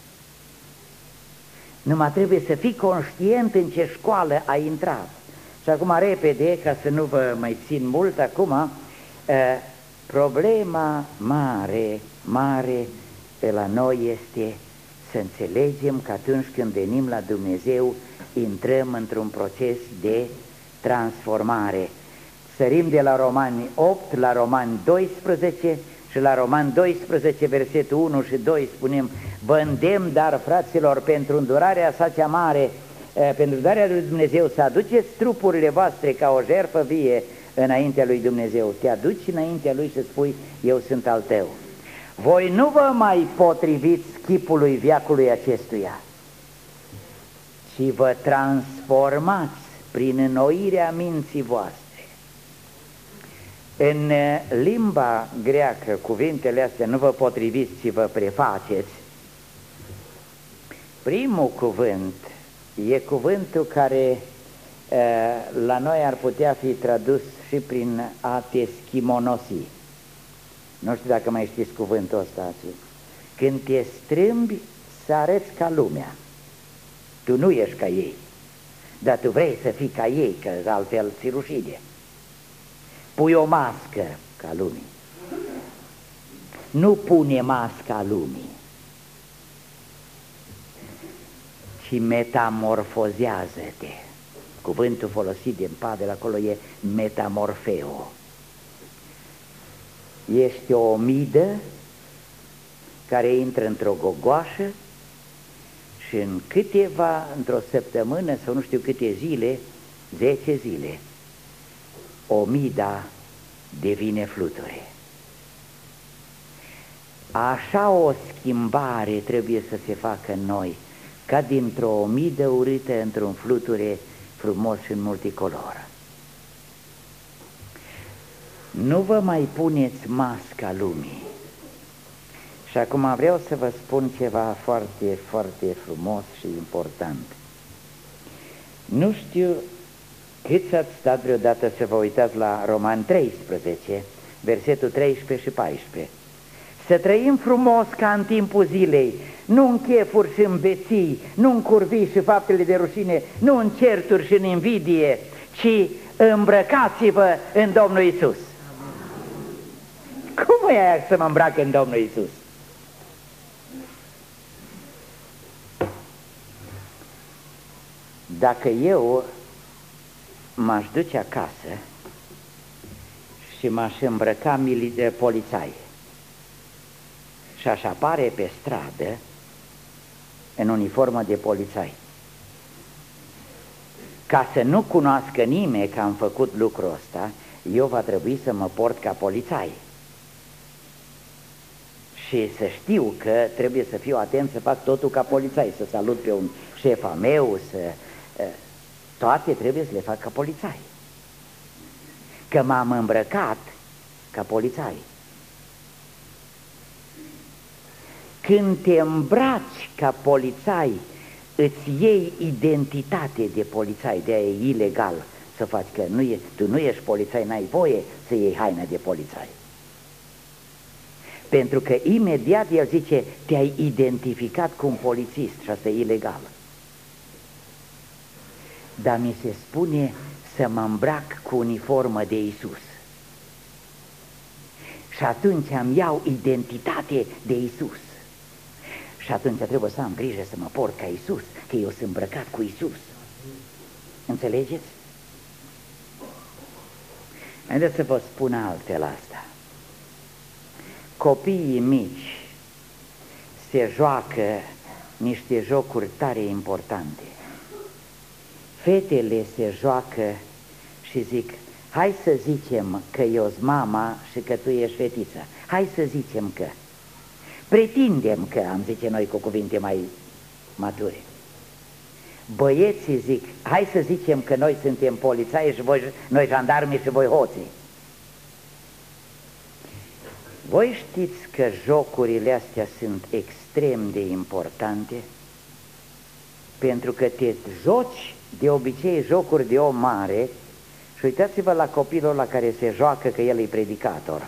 S1: Numai trebuie să fii conștient în ce școală ai intrat. Și acum repede, ca să nu vă mai țin mult acum, problema mare, mare la noi este să înțelegem că atunci când venim la Dumnezeu, intrăm într-un proces de transformare. Sărim de la Romani opt la Romani doisprezece și la Romani doisprezece, versetul unu și doi spunem: vă îndemn, dar, fraților, pentru îndurarea sa cea mare, pentru îndurarea lui Dumnezeu, să aduceți trupurile voastre ca o jertfă vie înaintea lui Dumnezeu. Te aduci înaintea lui și spui: eu sunt al tău. Voi nu vă mai potriviți chipului veacului acestuia, ci vă transformați prin înnoirea minții voastre. În limba greacă, cuvintele astea, nu vă potriviți, ci vă prefaceți. Primul cuvânt e cuvântul care la noi ar putea fi tradus și prin a te schimonosi. Nu știu dacă mai știți cuvântul ăsta. Când te strâmbi să arăți ca lumea. Tu nu ești ca ei, dar tu vrei să fii ca ei, că altfel ți rușine. Pui o mască ca lumii. Nu pune masca lumii, ci metamorfozează-te. Cuvântul folosit din Pavel acolo e metamorfeo. Ești o omidă care intră într-o gogoașă și în câteva, într-o săptămână sau nu știu câte zile, zece zile, omida devine fluture. Așa o schimbare trebuie să se facă în noi, ca dintr-o omidă urâtă într-un fluture frumos și multicolor. Nu vă mai puneți masca lumii. Și acum vreau să vă spun ceva foarte, foarte frumos și important. Nu știu cât ați stat vreodată să vă uitați la Romani treisprezece, versetul treisprezece și paisprezece. Să trăim frumos ca în timpul zilei, nu în chefuri și în beții, nu în curvii și faptele de rușine, nu în certuri și în invidie, ci îmbrăcați-vă în Domnul Iisus. Cum e aia să mă îmbrac în Domnul Iisus? Dacă eu m-aș duce acasă și m-aș îmbrăca de polițai și aș apare pe stradă în uniformă de polițai. Ca să nu cunoască nimeni că am făcut lucrul ăsta, eu va trebui să mă port ca polițai. Și să știu că trebuie să fiu atent să fac totul ca polițai, să salut pe un șef al meu, să... toate trebuie să le fac ca polițai. Că m-am îmbrăcat ca polițai. Când te îmbraci ca polițai, îți iei identitate de polițai, de-aia e ilegal să faci, că nu e, tu nu ești polițai, n-ai voie să iei haina de polițai. Pentru că imediat el zice, te-ai identificat cu un polițist și asta e ilegal. Dar mi se spune să mă îmbrac cu uniformă de Iisus. Și atunci îmi iau identitate de Iisus. Și atunci trebuie să am grijă să mă port ca Iisus, că eu sunt îmbrăcat cu Iisus. Înțelegeți? Haideți să vă spun altfel asta. Copiii mici se joacă niște jocuri tare importante. Fetele se joacă și zic, hai să zicem că eu sunt mama și că tu ești fetița. Hai să zicem că. Pretindem că, am zice noi cu cuvinte mai mature. Băieții zic, hai să zicem că noi suntem polițai și voi, noi jandarmi și voi hoții. Voi știți că jocurile astea sunt extrem de importante, pentru că te joci de obicei jocuri de om mare și uitați-vă la copilul la care se joacă că el e predicator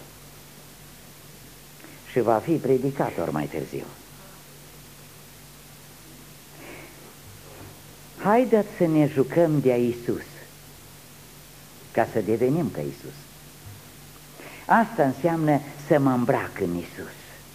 S1: și va fi predicator mai târziu. Haideți să ne jucăm de-a Iisus ca să devenim ca Iisus. Asta înseamnă să mă îmbrac în Iisus.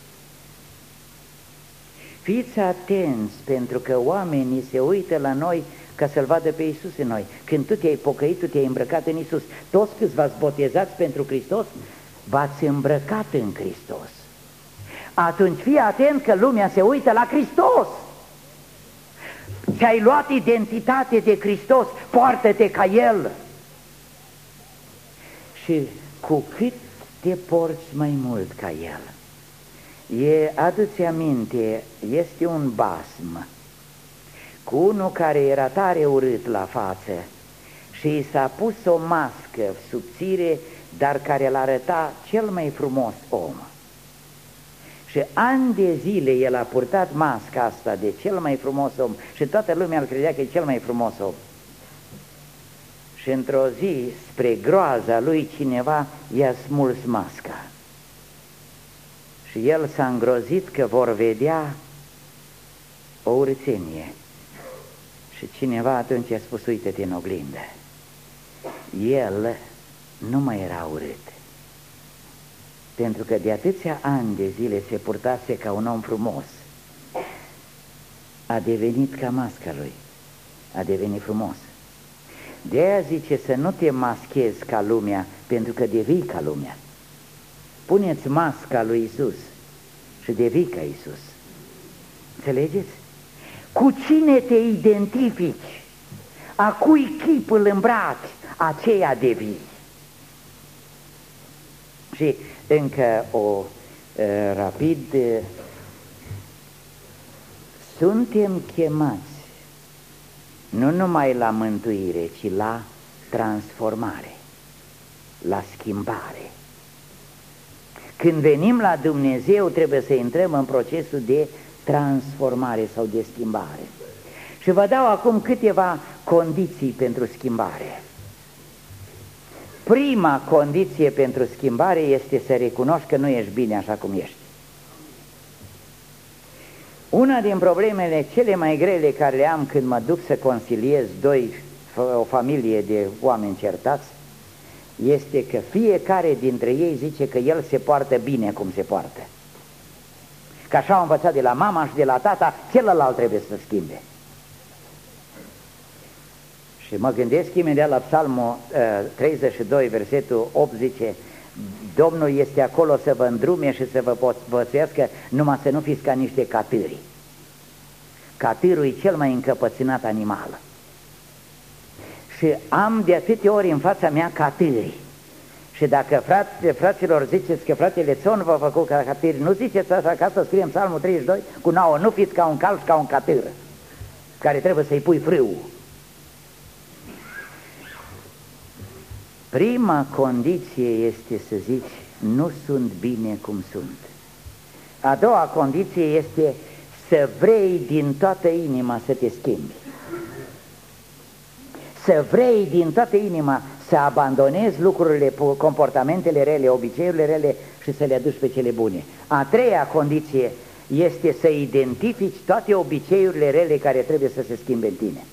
S1: Fiți atenți, pentru că oamenii se uită la noi ca să-L vadă pe Iisus în noi. Când tu te-ai pocăit, tu te-ai îmbrăcat în Iisus. Toți câți v-ați botezați pentru Hristos, v-ați îmbrăcat în Hristos. Atunci fii atent că lumea se uită la Hristos. Ți-ai luat identitate de Hristos, poartă-te ca El. Și cu cât te porți mai mult ca El. E, adu-ți aminte, este un basm cu unul care era tare urât la față și i s-a pus o mască subțire, dar care l-arăta cel mai frumos om. Și ani de zile el a purtat masca asta de cel mai frumos om și toată lumea îl credea că e cel mai frumos om. Și într-o zi, spre groaza lui, cineva i-a smuls masca. Și el s-a îngrozit că vor vedea o urâțenie. Și cineva atunci a spus, uite-te în oglindă. El nu mai era urât. Pentru că de atâția ani de zile se purtase ca un om frumos. A devenit ca masca lui. A devenit frumos. De-aia zice să nu te maschezi ca lumea, pentru că devii ca lumea. Puneți masca lui Iisus și devii ca Iisus. Înțelegeți? Cu cine te identifici, a cui chip îl îmbraci, aceea devii. Și încă o uh, rapid, uh, suntem chemați nu numai la mântuire, ci la transformare, la schimbare. Când venim la Dumnezeu trebuie să intrăm în procesul de transformare sau de schimbare. Și vă dau acum câteva condiții pentru schimbare. Prima condiție pentru schimbare este să recunoști că nu ești bine așa cum ești. Una din problemele cele mai grele care le am când mă duc să consiliez doi, o familie de oameni certați, este că fiecare dintre ei zice că el se poartă bine cum se poartă. Că așa au învățat de la mama și de la tata, celălalt trebuie să schimbe. Și mă gândesc imediat la Psalmul uh, treizeci și doi, versetul opt, zice, Domnul este acolo să vă îndrume și să vă povățuiască, numai să nu fiți ca niște catâri. Catârul e cel mai încăpățânat animal. Și am de atâtea ori în fața mea catâri. Și dacă frate, fraților ziceți că fratele Țon v-a făcut ca catâri, nu ziceți asta, ca să scriem Psalmul treizeci și doi cu nouă, nu fiți ca un cal și ca un catâr, care trebuie să-i pui frâul. Prima condiție este să zici, nu sunt bine cum sunt. A doua condiție este să vrei din toată inima să te schimbi. Să vrei din toată inima să abandonezi lucrurile, comportamentele rele, obiceiurile rele și să le aduci pe cele bune. A treia condiție este să identifici toate obiceiurile rele care trebuie să se schimbe în tine.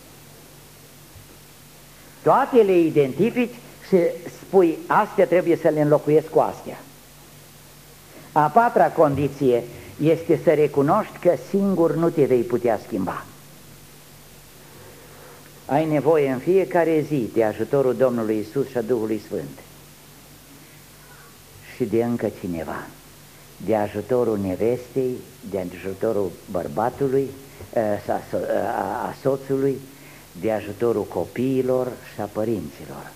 S1: Toate le identifici și spui, astea trebuie să le înlocuiesc cu astea. A patra condiție este să recunoști că singur nu te vei putea schimba. Ai nevoie în fiecare zi de ajutorul Domnului Iisus și a Duhului Sfânt. Și de încă cineva, de ajutorul nevestei, de ajutorul bărbatului, a soțului, de ajutorul copiilor și a părinților.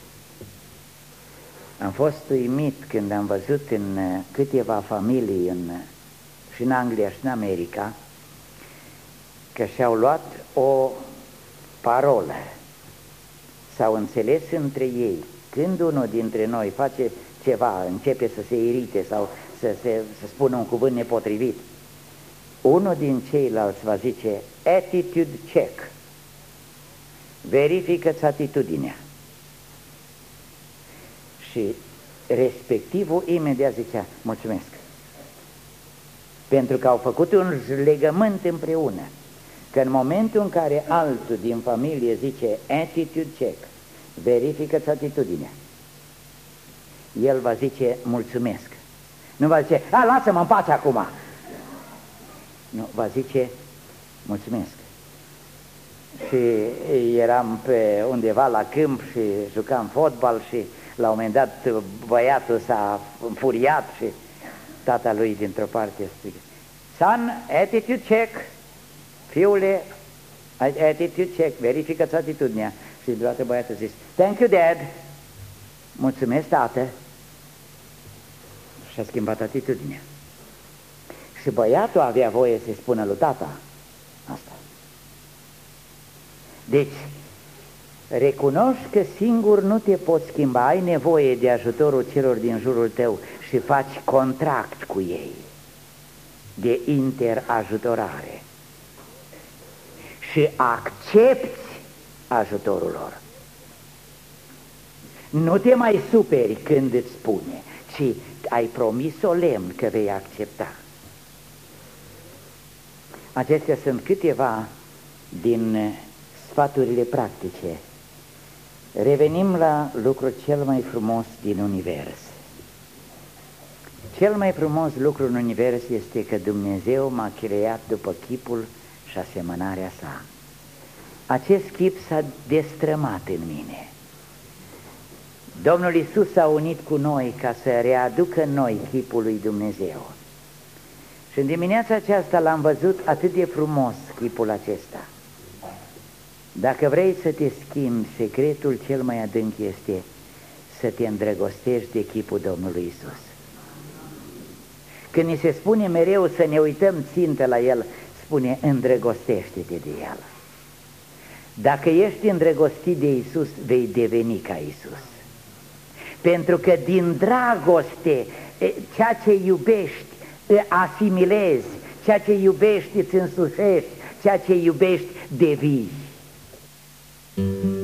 S1: Am fost uimit când am văzut în câteva familii în, și în Anglia și în America că și-au luat o parolă, s-au înțeles între ei. Când unul dintre noi face ceva, începe să se irite sau să, se, să spună un cuvânt nepotrivit, unul din ceilalți va zice attitude check, verifică-ți atitudinea. Și respectivul imediat zicea mulțumesc, pentru că au făcut un legământ împreună, că în momentul în care altul din familie zice attitude check, verifică-ți atitudinea, el va zice mulțumesc. Nu va zice, a, lasă-mă în pace acum. Nu, va zice mulțumesc. Și eram pe undeva la câmp și jucam fotbal și la un moment dat băiatul s-a înfuriat și tata lui dintr-o parte strigă, son, attitude check, fiule, attitude check, verifică-ți atitudinea. Și deodată băiatul zis, thank you dad, mulțumesc tată, și a schimbat atitudinea. Și băiatul avea voie să-i spună lui tata asta. Deci, recunoști că singur nu te poți schimba, ai nevoie de ajutorul celor din jurul tău și faci contract cu ei de interajutorare și accepti ajutorul lor. Nu te mai superi când îți spune, ci ai promis solemn că vei accepta. Acestea sunt câteva din sfaturile practice. Revenim la lucrul cel mai frumos din univers. Cel mai frumos lucru în univers este că Dumnezeu m-a creat după chipul și asemănarea sa. Acest chip s-a destrămat în mine. Domnul Iisus s-a unit cu noi ca să readucă în noi chipul lui Dumnezeu. Și în dimineața aceasta l-am văzut atât de frumos, chipul acesta. Dacă vrei să te schimbi, secretul cel mai adânc este să te îndrăgostești de chipul Domnului Iisus. Când ni se spune mereu să ne uităm țintă la El, spune îndrăgostește-te de El. Dacă ești îndrăgostit de Iisus, vei deveni ca Iisus. Pentru că din dragoste, ceea ce iubești asimilezi, ceea ce iubești îți însușești, ceea ce iubești devii.